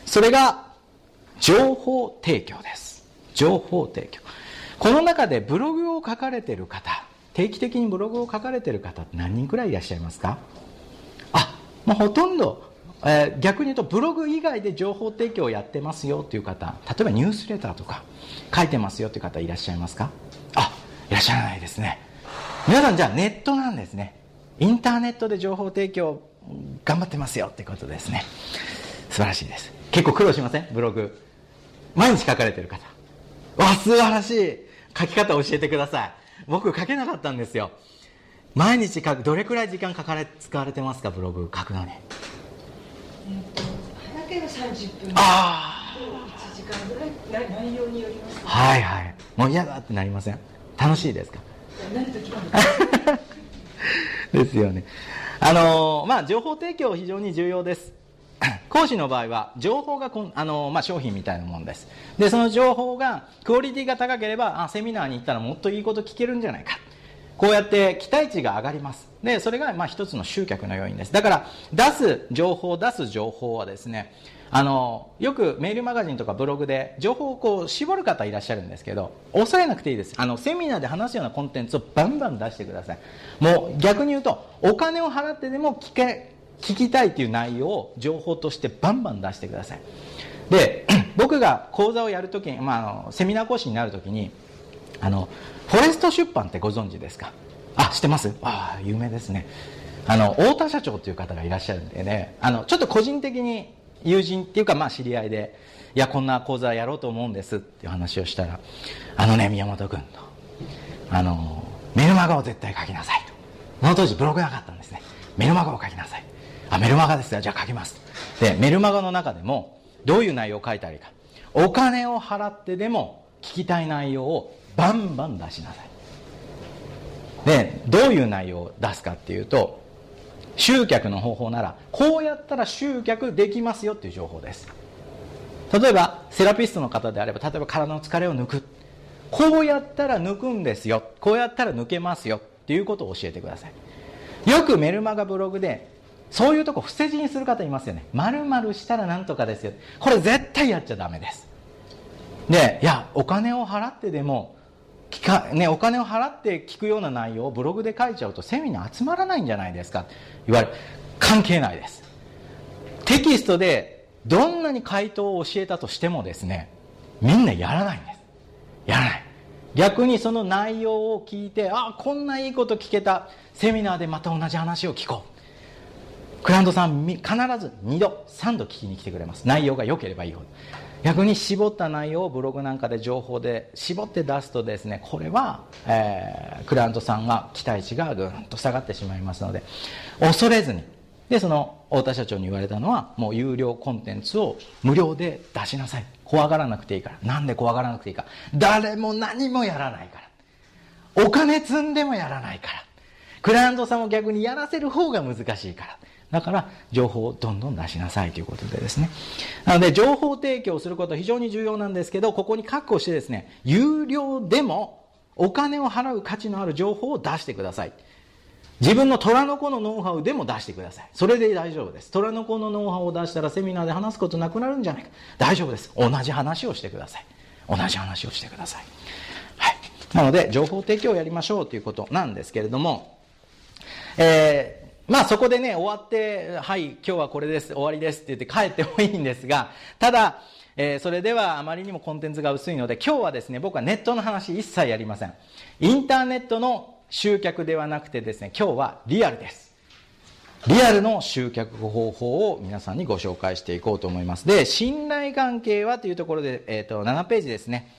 それが情報提供です。情報提供。この中でブログを書かれている方、定期的にブログを書かれている方って何人くらいいらっしゃいますか？もうほとんど、逆に言うとブログ以外で情報提供をやってますよという方、例えばニュースレターとか書いてますよという方いらっしゃいますか？いらっしゃらないですね。皆さんじゃあネットなんですね。インターネットで情報提供頑張ってますよってことですね。素晴らしいです。結構苦労しません？ブログ毎日書かれてる方、素晴らしい。書き方教えてください。僕書けなかったんですよ。毎日書く。どれくらい時間使われてますか？ブログ書くのに。 早ければ30分。1時間ぐらい。内容によります、ね。 はいはい。もう嫌だってなりません？楽しいですか？ なるときはですよね。情報提供非常に重要です。講師の場合は情報が商品みたいなもんです。でその情報がクオリティが高ければセミナーに行ったらもっといいこと聞けるんじゃないか、こうやって期待値が上がります。でそれが一つの集客の要因です。だから出す情報はですね、よくメールマガジンとかブログで情報を絞る方いらっしゃるんですけど、恐れなくていいです。セミナーで話すようなコンテンツをバンバン出してください。もう逆に言うとお金を払ってでも聞きたいという内容を情報としてバンバン出してください。で僕が講座をやるときに、セミナー講師になるときにフォレスト出版ってご存知ですか？知ってます？有名ですね。太田社長という方がいらっしゃるんでね、ちょっと個人的に友人っていうか知り合いで、こんな講座やろうと思うんですっていう話をしたら、宮本君とメルマガを絶対書きなさいと。その当時ブログなかったんですね。メルマガを書きなさい。メルマガですよ。じゃあ書きます。でメルマガの中でもどういう内容を書いたらいいか、お金を払ってでも聞きたい内容をバンバン出しなさい。でどういう内容を出すかっていうと、集客の方法ならこうやったら集客できますよっていう情報です。例えばセラピストの方であれば、例えば体の疲れを抜く、こうやったら抜くんですよ、こうやったら抜けますよっていうことを教えてください。よくメルマガブログでそういうとこ伏せ字にする方いますよね。〇〇したらなんとかですよ。これ絶対やっちゃダメです。でお金を払ってでもお金を払って聞くような内容をブログで書いちゃうとセミナー集まらないんじゃないですかって言われる。関係ないです。テキストでどんなに回答を教えたとしてもですね、みんなやらないんです。やらない。逆にその内容を聞いて、こんないいこと聞けた、セミナーでまた同じ話を聞こう。クライアントさん必ず2度3度聞きに来てくれます。内容が良ければいいほど。逆に絞った内容をブログなんかで情報で絞って出すとですね、これは、クライアントさんが期待値がぐんと下がってしまいますので、恐れずに。でその太田社長に言われたのは、もう有料コンテンツを無料で出しなさい。怖がらなくていいから。なんで怖がらなくていいか、誰も何もやらないから。お金積んでもやらないから。クライアントさんを逆にやらせる方が難しいから。だから情報をどんどん出しなさいということでですね。なので情報提供をすることは非常に重要なんですけど、ここに確保してですね、有料でもお金を払う価値のある情報を出してください。自分の虎の子のノウハウでも出してください。それで大丈夫です。虎の子のノウハウを出したらセミナーで話すことなくなるんじゃないか。大丈夫です。同じ話をしてください。同じ話をしてください。はい。なので情報提供をやりましょうということなんですけれども、そこでね、終わって、はい、今日はこれです、終わりですって言って帰ってもいいんですが、ただ、それではあまりにもコンテンツが薄いので、今日はですね、僕はネットの話一切やりません。インターネットの集客ではなくてですね、今日はリアルです。リアルの集客方法を皆さんにご紹介していこうと思います。で、信頼関係はというところで、7ページですね。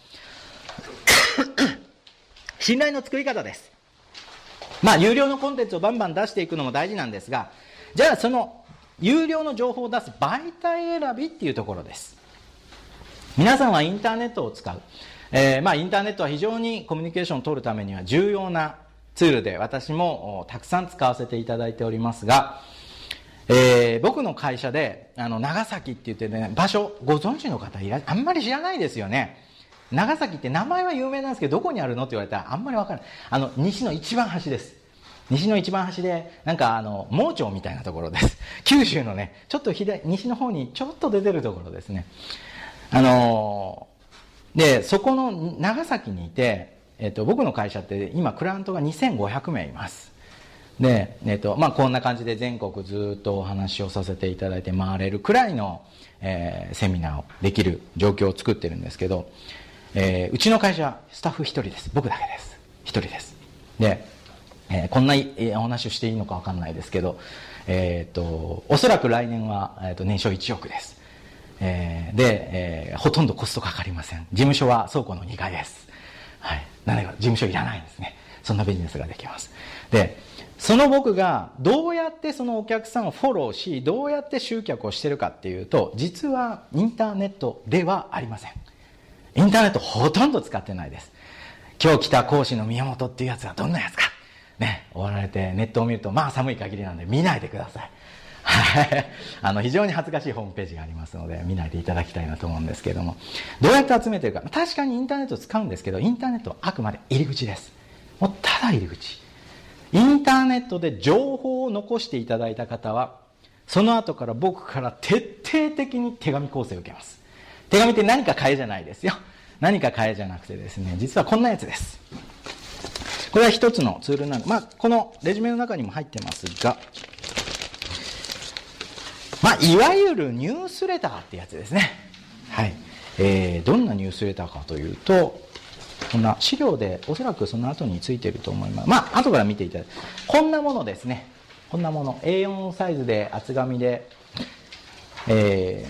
信頼の作り方です。有料のコンテンツをバンバン出していくのも大事なんですが、じゃあその有料の情報を出す媒体選びっていうところです。皆さんはインターネットを使う。インターネットは非常にコミュニケーションを取るためには重要なツールで、私もたくさん使わせていただいておりますが、僕の会社で長崎って言ってね、場所ご存知の方あんまり知らないですよね。長崎って名前は有名なんですけど、どこにあるのって言われたらあんまり分からない。西の一番端です。 西の一番端で、なんか盲腸みたいなところです。九州のね、ちょっと西の方にちょっと出てるところですね。で、そこの長崎にいて、僕の会社って今クライアントが2500名います。で、こんな感じで全国ずっとお話をさせていただいて回れるくらいの、セミナーをできる状況を作ってるんですけど、うちの会社スタッフ一人です。僕だけです。一人です。で、こんなお話をしていいのか分かんないですけど、おそらく来年は、年商1億です。で、ほとんどコストかかりません。事務所は倉庫の2階です。はい。なので、事務所いらないんですね。そんなビジネスができます。で、その僕がどうやってそのお客さんをフォローし、どうやって集客をしてるかっていうと、実はインターネットではありません。インターネットほとんど使ってないです。今日来た講師の宮本っていうやつはどんなやつか。ね、終わられてネットを見ると、まあ寒い限りなんで見ないでください。はい。非常に恥ずかしいホームページがありますので、見ないでいただきたいなと思うんですけれども、どうやって集めてるか。確かにインターネットを使うんですけど、インターネットはあくまで入り口です。もうただ入り口。インターネットで情報を残していただいた方は、その後から僕から徹底的に手紙構成を受けます。手紙って何か買えじゃないですよ。何か買えじゃなくてですね、実はこんなやつです。これは一つのツールなんで、このレジュメの中にも入ってますが、いわゆるニュースレターってやつですね。はい。どんなニュースレターかというと、こんな資料でおそらくその後についていると思います。後から見ていただいて、こんなものですね。こんなもの。A4 サイズで厚紙で、ニュ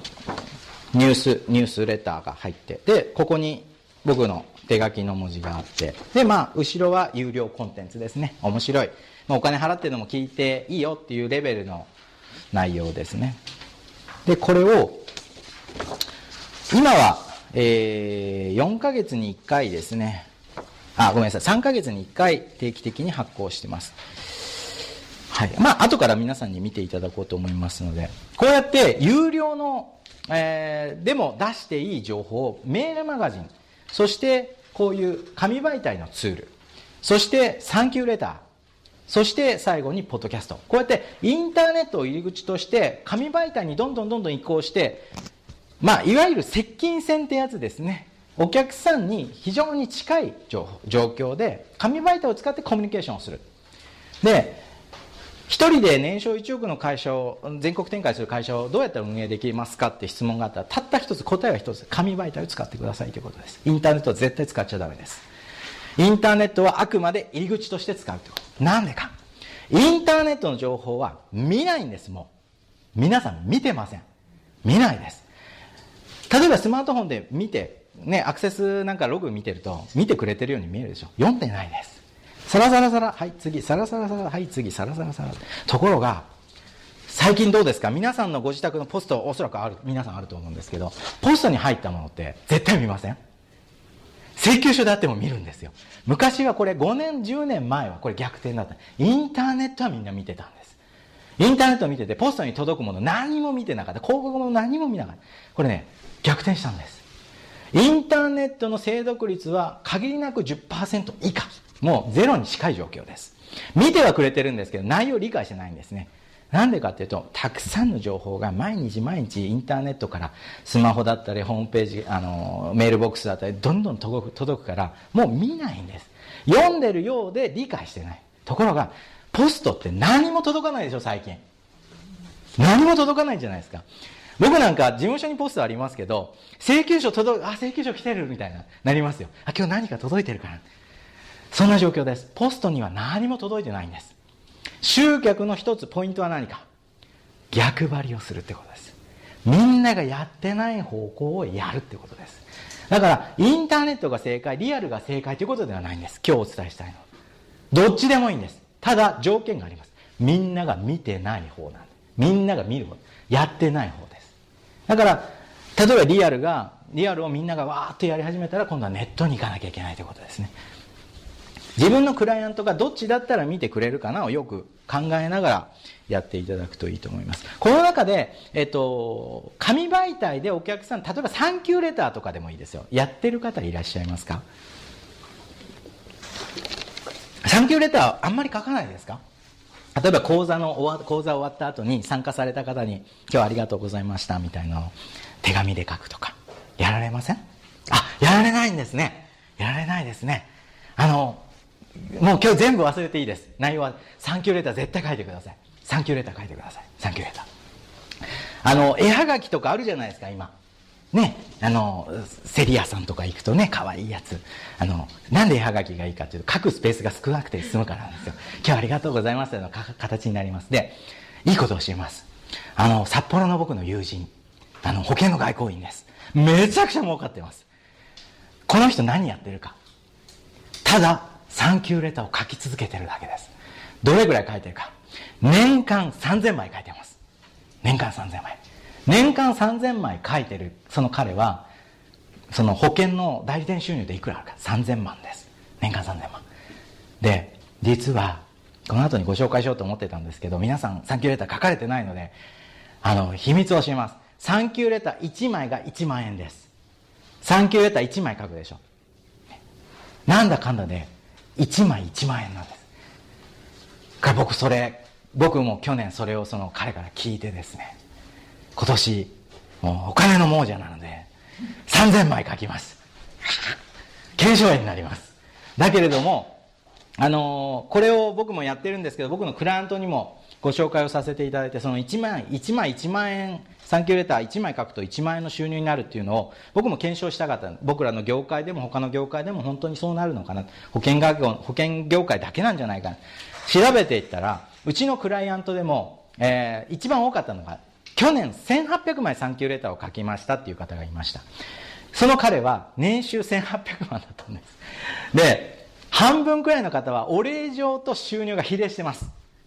ースレターが入って、で、ここに僕の手書きの文字があって、で、後ろは有料コンテンツですね。面白い。お金払ってるのも聞いていいよっていうレベルの内容ですね。で、これを、今は、4ヶ月に1回ですね。ごめんなさい。3ヶ月に1回定期的に発行してます。はい。後から皆さんに見ていただこうと思いますので、こうやって有料の、でも出していい情報をメールマガジン、そしてこういう紙媒体のツール、そしてサンキューレター、そして最後にポッドキャスト。こうやってインターネットを入り口として紙媒体にどんどん移行して、いわゆる接近戦ってやつですね。お客さんに非常に近い状況で紙媒体を使ってコミュニケーションをする。で、一人で年商1億の会社を、全国展開する会社をどうやったら運営できますかって質問があったら、たった一つ、答えは一つ、紙媒体を使ってくださいということです。インターネットは絶対使っちゃダメです。インターネットはあくまで入り口として使うということ。なんでか。インターネットの情報は見ないんです、もう。皆さん見てません。見ないです。例えばスマートフォンで見て、アクセスなんかログ見てると、見てくれてるように見えるでしょ。読んでないです。サラサラサラ、はい、次、サラサラサラ、はい、次、サラサラサラ。ところが、最近どうですか？皆さんのご自宅のポスト、おそらく皆さんあると思うんですけど、ポストに入ったものって絶対見ません？請求書であっても見るんですよ。昔はこれ5年、10年前はこれ逆転だった。インターネットはみんな見てたんです。インターネットを見てて、ポストに届くもの何も見てなかった。広告も何も見なかった。これね、逆転したんです。インターネットの精読率は限りなく 10% 以下。もうゼロに近い状況です。見てはくれてるんですけど、内容を理解してないんですね。なんでかっていうと、たくさんの情報が毎日インターネットからスマホだったり、ホームページ、メールボックスだったり、どんどん届くから、もう見ないんです。読んでるようで理解してない。ところが、ポストって何も届かないでしょ、最近。何も届かないじゃないですか。僕なんか事務所にポストありますけど、請求書請求書来てるみたいなりますよ。今日何か届いてるから。そんな状況です。ポストには何も届いてないんです。集客の一つポイントは何か。逆張りをするってことです。みんながやってない方向をやるってことです。だからインターネットが正解、リアルが正解ということではないんです。今日お伝えしたいのは。どっちでもいいんです。ただ条件があります。みんなが見てない方なんです。みんなが見る方、やってない方です。だから例えばリアルをみんながわーっとやり始めたら、今度はネットに行かなきゃいけないということですね。自分のクライアントがどっちだったら見てくれるかなをよく考えながらやっていただくといいと思います。この中で、紙媒体でお客さん、例えばサンキューレターとかでもいいですよ。やってる方いらっしゃいますか？ サンキューレターあんまり書かないですか？例えば講座終わった後に参加された方に今日はありがとうございましたみたいなのを手紙で書くとかやられません？やられないんですね。やられないですね。もう今日全部忘れていいです。内容はサンキューレター絶対書いてください。サンキューレター書いてください。サンキューレター。絵はがきとかあるじゃないですか、今。ね、セリアさんとか行くとね、可愛いやつ。なんで絵はがきがいいかというと、書くスペースが少なくて済むからなんですよ。今日はありがとうございますというの形になります。で、いいことを教えます。札幌の僕の友人、保険の外交員です。めちゃくちゃ儲かってます。この人何やってるか。ただ、サンキューレターを書き続けてるだけです。どれぐらい書いてるか。年間3000枚書いてます。年間3000枚。年間3000枚書いてるその彼は、その保険の代理店収入でいくらあるか。3000万です。年間3000万。で、実は、この後にご紹介しようと思ってたんですけど、皆さんサンキューレター書かれてないので、秘密を教えます。サンキューレター1枚が1万円です。サンキューレター1枚書くでしょ。なんだかんだで、1枚1万円なんです。僕も去年それを彼から聞いてですね、今年もうお金の亡者なので3000枚書きます。継承円になります。だけれどもこれを僕もやってるんですけど、僕のクライアントにもご紹介をさせていただいて、その1万円サンキューレター1枚書くと1万円の収入になるっていうのを僕も検証したかった。僕らの業界でも他の業界でも本当にそうなるのかな、保険業界だけなんじゃないかな、調べていったら、うちのクライアントでも、一番多かったのが去年1800枚サンキューレターを書きましたっていう方がいました。その彼は年収1800万だったんです。で、半分くらいの方はお礼状と収入が比例してます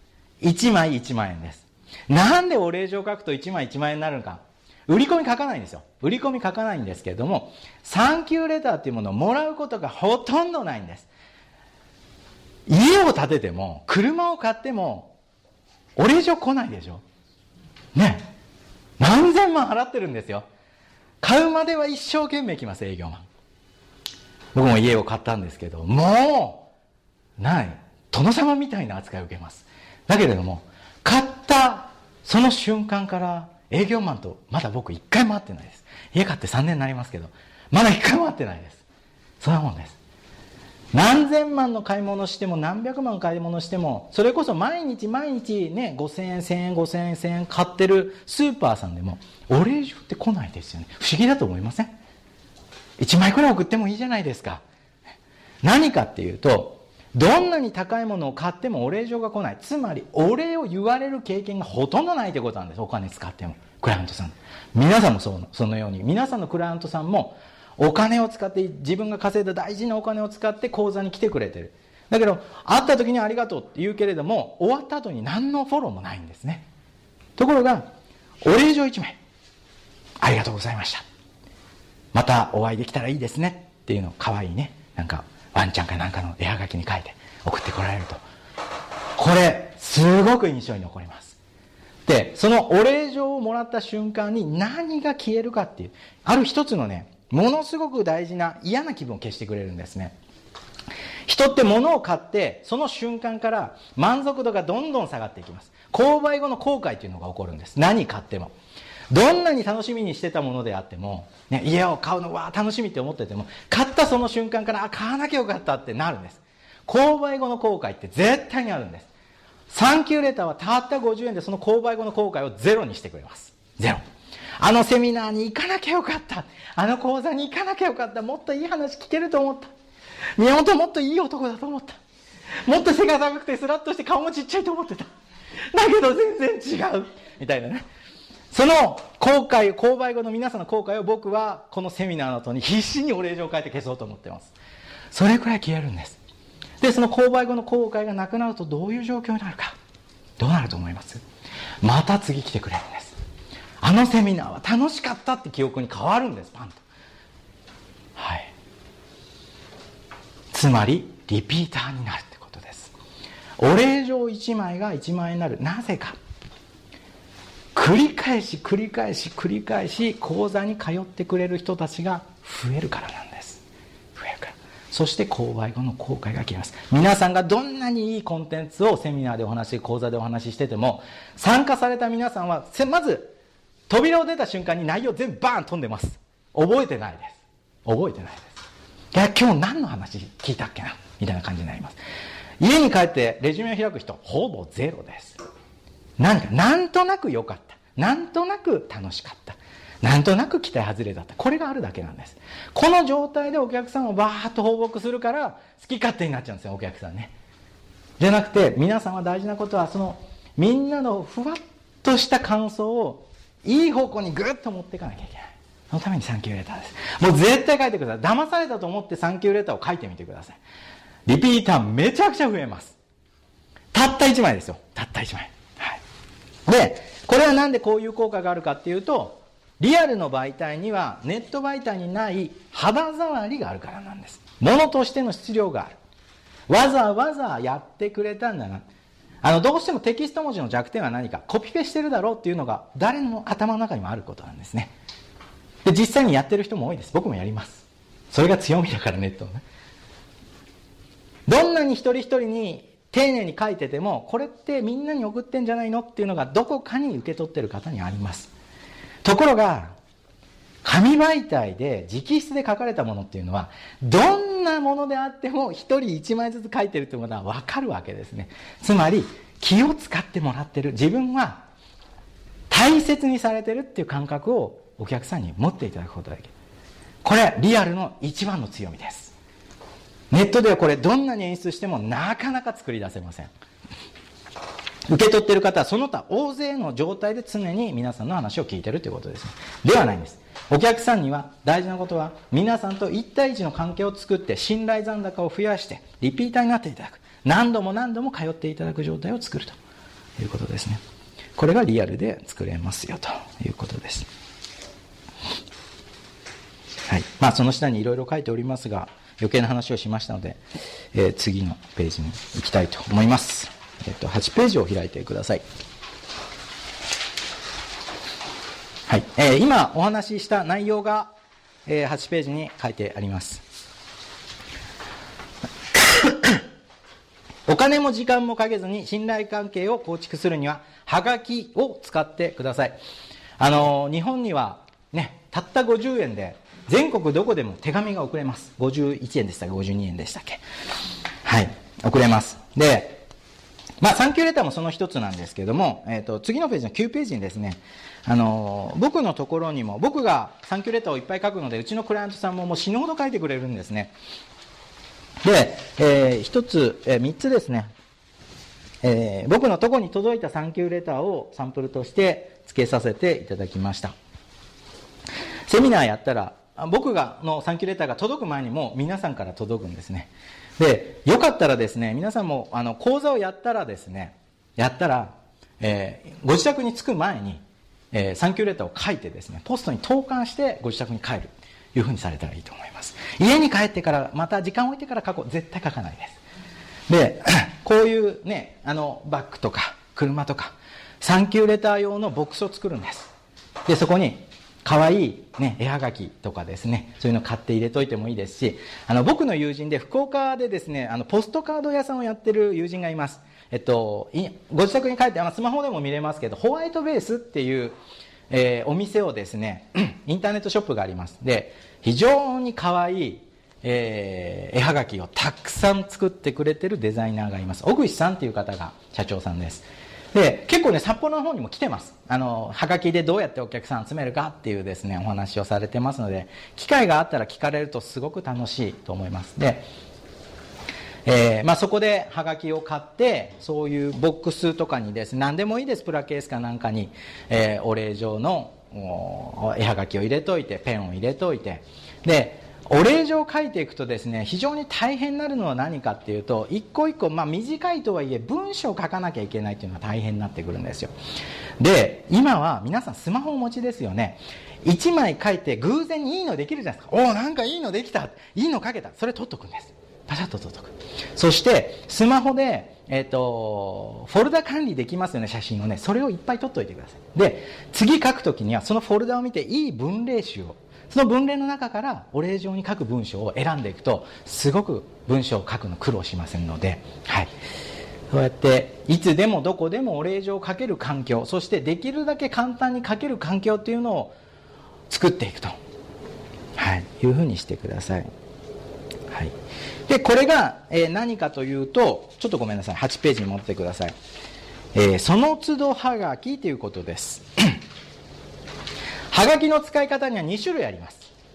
。1枚1万円です。なんでお礼状書くと1枚1万円になるのか。売り込み書かないんですよ。売り込み書かないんですけれども、サンキューレターっていうものをもらうことがほとんどないんです。家を建てても車を買ってもお礼状来ないでしょね。何千万払ってるんですよ。買うまでは一生懸命来ます、営業マン。僕も家を買ったんですけど、もう殿様みたいな扱いを受けます。だけれども、買ったその瞬間から営業マンとまだ僕一回も会ってないです。家買って3年になりますけど、まだ一回も会ってないです。そんなもんです。何千万の買い物しても何百万買い物しても、それこそ毎日ね、5000円1000円5000円1000円買ってるスーパーさんでもお礼状って来ないですよね。不思議だと思いません？1枚くらい送ってもいいじゃないですか。何かっていうと、どんなに高いものを買ってもお礼状が来ない。つまりお礼を言われる経験がほとんどないということなんです。お金使っても。クライアントさん、皆さんもそのように、皆さんのクライアントさんもお金を使って、自分が稼いだ大事なお金を使って講座に来てくれてる。だけど会った時にありがとうって言うけれども、終わった後に何のフォローもないんですね。ところがお礼状1枚、ありがとうございました、またお会いできたらいいですねっていうのを可愛いね、なんかワンちゃんかなんかの絵はがきに書いて送ってこられると、これすごく印象に残ります。で、そのお礼状をもらった瞬間に何が消えるかっていう、ある一つのね、ものすごく大事な嫌な気分を消してくれるんですね。人って物を買ってその瞬間から満足度がどんどん下がっていきます。購買後の後悔というのが起こるんです。何買っても、どんなに楽しみにしてたものであっても、ね、家を買うのは楽しみって思ってても、買ったその瞬間から買わなきゃよかったってなるんです。購買後の後悔って絶対にあるんです。サンキューレターはたった50円でその購買後の後悔をゼロにしてくれます。ゼロ。あのセミナーに行かなきゃよかった、あの講座に行かなきゃよかった、もっといい話聞けると思った、宮本もっといい男だと思った、もっと背が高くてスラッとして顔もちっちゃいと思ってた、だけど全然違うみたいなね。その購買後の皆さんの後悔を僕はこのセミナーの後に必死にお礼状を書いて消そうと思っています。それくらい消えるんです。で、その購買後の後悔がなくなるとどういう状況になるか。どうなると思います？また次来てくれるんです。あのセミナーは楽しかったって記憶に変わるんです。パンと。はい。つまりリピーターになるってことです。お礼状1枚が1万円になる。なぜか。繰り返し講座に通ってくれる人たちが増えるからなんです。増えるから。 そして購買後の後悔が消えます。皆さんがどんなにいいコンテンツをセミナーでお話、講座でお話ししてても、参加された皆さんはまず扉を出た瞬間に内容全部バーン飛んでます。覚えてないです。覚えてないです。いや、今日何の話聞いたっけなみたいな感じになります。家に帰ってレジュメを開く人、ほぼゼロです。なんとなく良かった。なんとなく楽しかった。なんとなく期待外れだった。これがあるだけなんです。この状態でお客さんをバーッと放牧するから好き勝手になっちゃうんですよ、お客さんね。じゃなくて、皆さんは大事なことは、そのみんなのふわっとした感想をいい方向にグッと持っていかなきゃいけない。そのためにサンキューレターです。もう絶対書いてください。騙されたと思ってサンキューレターを書いてみてください。リピーターめちゃくちゃ増えます。たった1枚ですよ。たった1枚。はい。で、これはなんでこういう効果があるかっていうと、リアルの媒体にはネット媒体にない肌触りがあるからなんです。物としての質量がある。わざわざやってくれたんだな。どうしてもテキスト文字の弱点は何か、コピペしてるだろうっていうのが誰の頭の中にもあることなんですね。で、実際にやってる人も多いです。僕もやります。それが強みだから、ネットのね。どんなに一人一人に丁寧に書いてても、これってみんなに送ってんじゃないのっていうのがどこかに受け取ってる方にあります。ところが、紙媒体で直筆で書かれたものっていうのは、どんなものであっても一人一枚ずつ書いてるってことは分かるわけですね。つまり、気を使ってもらってる。自分は大切にされてるっていう感覚をお客さんに持っていただくことだけ。これ、リアルの一番の強みです。ネットではこれどんなに演出してもなかなか作り出せません。受け取っている方はその他大勢の状態で常に皆さんの話を聞いているということです。ではないんです。お客さんには大事なことは皆さんと1対1の関係を作って信頼残高を増やしてリピーターになっていただく。何度も何度も通っていただく状態を作るということですね。これがリアルで作れますよということです。はい。その下にいろいろ書いておりますが、余計な話をしましたので、次のページに行きたいと思います。8ページを開いてください。はい。今お話しした内容が、8ページに書いてあります。お金も時間もかけずに信頼関係を構築するには、はがきを使ってください。日本にはね、たった50円で全国どこでも手紙が送れます。51円でしたっけ、52円でしたっけ。はい。送れます。で、サンキューレターもその一つなんですけども、次のページの9ページにですね、僕のところにも、僕がサンキューレターをいっぱい書くので、うちのクライアントさんももう死ぬほど書いてくれるんですね。で、一つ、3つですね、僕のところに届いたサンキューレターをサンプルとして付けさせていただきました。セミナーやったら、僕のサンキューレターが届く前にも皆さんから届くんですね。で、よかったらですね、皆さんも講座をやったら、ご自宅に着く前に、サンキューレターを書いてですね、ポストに投函してご自宅に帰るというふうにされたらいいと思います。家に帰ってからまた時間を置いてから書こう。絶対書かないです。で、こういうね、バッグとか車とかサンキューレター用のボックスを作るんです。で、そこに可愛いね、絵はがきとかですね、そういうの買って入れといてもいいですし、僕の友人で福岡でですね、ポストカード屋さんをやってる友人がいます。ご自宅に帰って、スマホでも見れますけど、ホワイトベースっていう、お店をですね、インターネットショップがあります。で、非常に可愛い、絵はがきをたくさん作ってくれてるデザイナーがいます。小口さんっていう方が社長さんです。で、結構ね、札幌の方にも来てます。はがきでどうやってお客さん集めるかっていうですね、お話をされてますので、機会があったら聞かれるとすごく楽しいと思います。で、そこではがきを買って、そういうボックスとかにですね、何でもいいです、プラケースかなんかに、お礼状の絵はがきを入れといて、ペンを入れといて、で、お礼状を書いていくとですね、非常に大変になるのは何かっていうと、一個一個、短いとはいえ文章を書かなきゃいけないっていうのが大変になってくるんですよ。で、今は皆さんスマホをお持ちですよね。1枚書いて偶然にいいのできるじゃないですか。なんかいいのできた、いいの書けた、それ取っとくんです。 パシャッと届く。そしてスマホで、フォルダ管理できますよね、写真をね。それをいっぱい撮っといてください。で、次書くときにはそのフォルダを見ていい文例集を、その文例の中からお礼状に書く文章を選んでいくと、すごく文章を書くの苦労しませんので、はい。そうやっていつでもどこでもお礼状を書ける環境、そしてできるだけ簡単に書ける環境っていうのを作っていくと、はい、いうふうにしてください。はい。で、これが、何かというと、ちょっとごめんなさい、8ページに持ってください。その都度はがきということです。はがきの使い方には2種類あります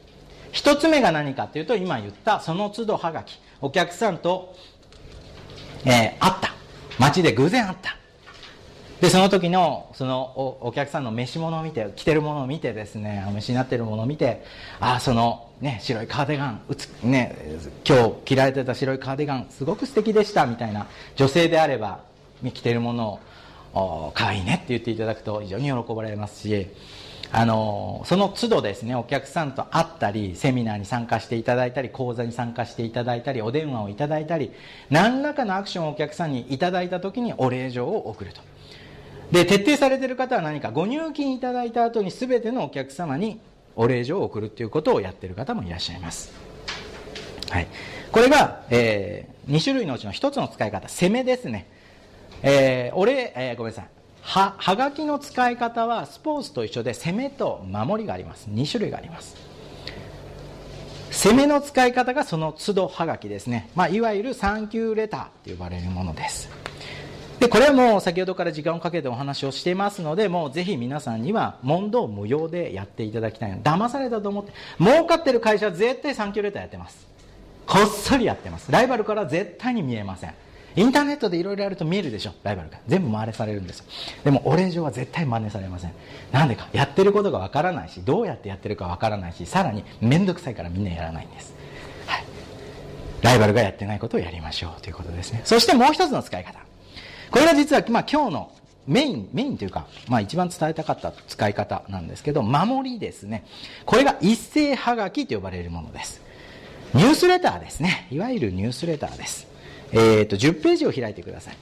。1つ目が何かというと、今言ったその都度はがき。お客さんと、会った。街で偶然会った。で、その時の、お客さんの召し物を見て、着てるものを見てですね、お召しになってるものを見て、その、ね、白いカーディガン、ね、今日着られてた白いカーディガン、すごく素敵でした、みたいな、女性であれば、着てるものを、可愛いねって言っていただくと非常に喜ばれますし、その都度ですね、お客さんと会ったり、セミナーに参加していただいたり、講座に参加していただいたり、お電話をいただいたり、何らかのアクションをお客さんにいただいた時にお礼状を送ると。で、徹底されている方は何か、ご入金いただいた後に全てのお客様にお礼状を送るということをやっている方もいらっしゃいます。はい。これが、2種類のうちの1つの使い方、攻めですね。ごめんなさい。はがきの使い方はスポーツと一緒で攻めと守りがあります。2種類があります。攻めの使い方がその都度はがきですね。いわゆるサンキューレターと呼ばれるものです。で、これはもう先ほどから時間をかけてお話をしていますので、もうぜひ皆さんには問答無用でやっていただきたいの。騙されたと思って、儲かってる会社は絶対サンキューレターやってます。こっそりやってます。ライバルから絶対に見えません。インターネットでいろいろやると見えるでしょ、ライバルが。全部真似されるんですよ。でもお礼状は絶対真似されません。なんでか、やってることがわからないし、どうやってやってるかわからないし、さらにめんどくさいからみんなやらないんです。はい。ライバルがやってないことをやりましょうということですね。そしてもう一つの使い方。これが実は、今日のメインというか、一番伝えたかった使い方なんですけど、守りですね。これが一斉はがきと呼ばれるものです。ニュースレターですね。いわゆるニュースレターです。10ページを開いてください。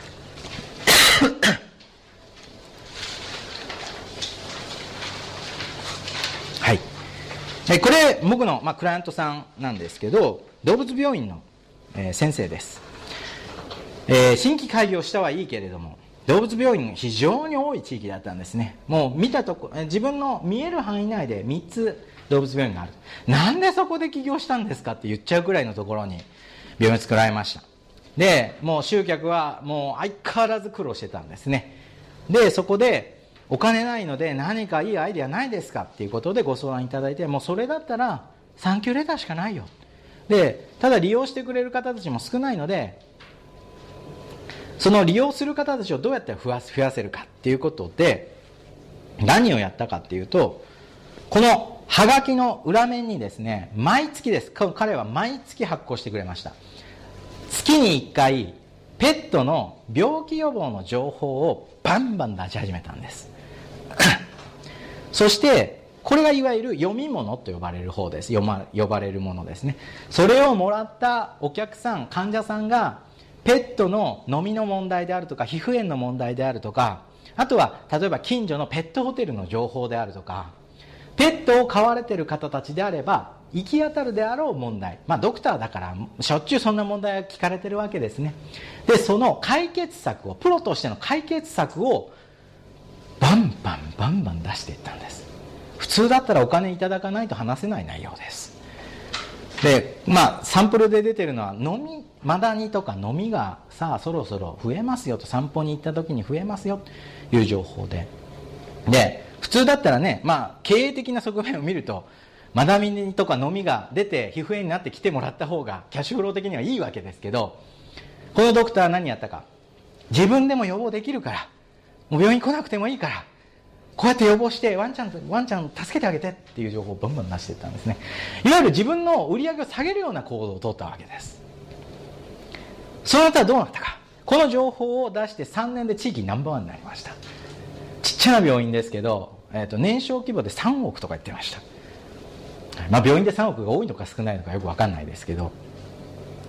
はい。これ、僕の、クライアントさんなんですけど、動物病院の、先生です。新規開業したはいいけれども、動物病院が非常に多い地域だったんですね。もう見たとこ、自分の見える範囲内で3つ動物病院がある。なんでそこで起業したんですかって言っちゃうくらいのところに病院を作られました。で、もう集客はもう相変わらず苦労してたんですね。で、そこでお金ないので何かいいアイデアないですかっていうことでご相談いただいて、もうそれだったらサンキューレターしかないよ。で、ただ利用してくれる方たちも少ないので、その利用する方たちをどうやって増やせるかっていうことで、何をやったかっていうと、このハガキの裏面にですね、毎月です。彼は毎月発行してくれました。月に1回、ペットの病気予防の情報をバンバン出し始めたんです。そして、これがいわゆる読み物と呼ばれる方です。呼ばれるものですね。それをもらったお客さん、患者さんが、ペットの飲みの問題であるとか、皮膚炎の問題であるとか、あとは、例えば近所のペットホテルの情報であるとか、ペットを飼われている方たちであれば、行き当たるであろう問題。ドクターだから、しょっちゅうそんな問題が聞かれてるわけですね。で、その解決策を、プロとしての解決策を、バンバン出していったんです。普通だったらお金いただかないと話せない内容です。で、サンプルで出てるのは、マダニとかノミが、さあそろそろ増えますよと、散歩に行った時に増えますよという情報で。で、普通だったらね、経営的な側面を見ると、マダニとかノミが出て皮膚炎になって来てもらった方がキャッシュフロー的にはいいわけですけど、このドクターは何やったか。自分でも予防できるから、もう病院来なくてもいいから、こうやって予防してワンちゃん助けてあげてっていう情報をバンバン出していったんですね。いわゆる自分の売り上げを下げるような行動を取ったわけです。その後はどうなったか。この情報を出して3年で地域ナンバーワンになりました。ちっちゃな病院ですけど、年商規模で3億とか言ってました。病院で3億が多いのか少ないのかよく分かんないですけど、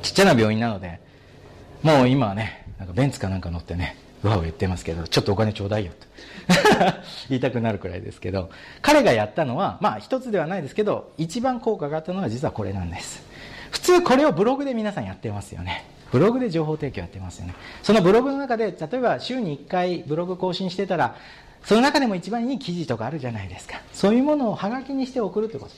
ちっちゃな病院なので、もう今はね、なんかベンツかなんか乗ってね、うわうわ言ってますけど、ちょっとお金ちょうだいよと言いたくなるくらいですけど、彼がやったのは、まあ一つではないですけど、一番効果があったのは実はこれなんです。普通これをブログで皆さんやってますよね。ブログで情報提供やってますよね。そのブログの中で、例えば週に1回ブログ更新してたら、その中でも一番いい記事とかあるじゃないですか。そういうものをハガキにして送るってこと。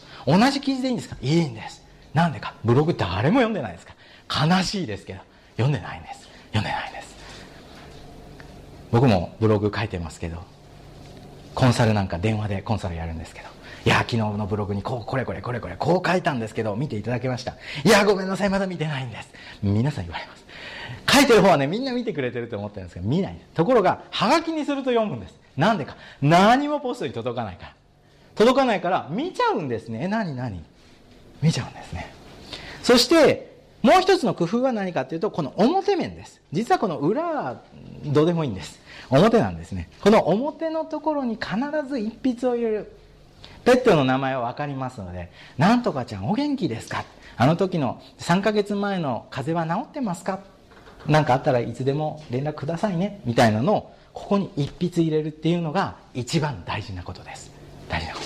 同じ記事でいいんですか？いいんです。なんでか？ブログ誰も読んでないですか？悲しいですけど、読んでないんです。読んでないんです。僕もブログ書いてますけど、コンサルなんか電話でコンサルやるんですけど、いや昨日のブログにこうこれこう書いたんですけど見ていただけました？いやごめんなさい、まだ見てないんです。皆さん言われます。書いてる方はね、みんな見てくれてると思ってるんですけど見ない。ところがハガキにすると読むんです。なんでか？何もポストに届かないから。届かないから見ちゃうんですね。何見ちゃうんですね。そしてもう一つの工夫は何かというと、この表面です。実はこの裏はどうでもいいんです。表なんですね。この表のところに必ず一筆を入れる。ペットの名前は分かりますので、なんとかちゃんお元気ですか？あの時の3ヶ月前の風邪は治ってますか？なんかあったらいつでも連絡くださいねみたいなのをここに一筆入れるっていうのが一番大事なことです。大事なこ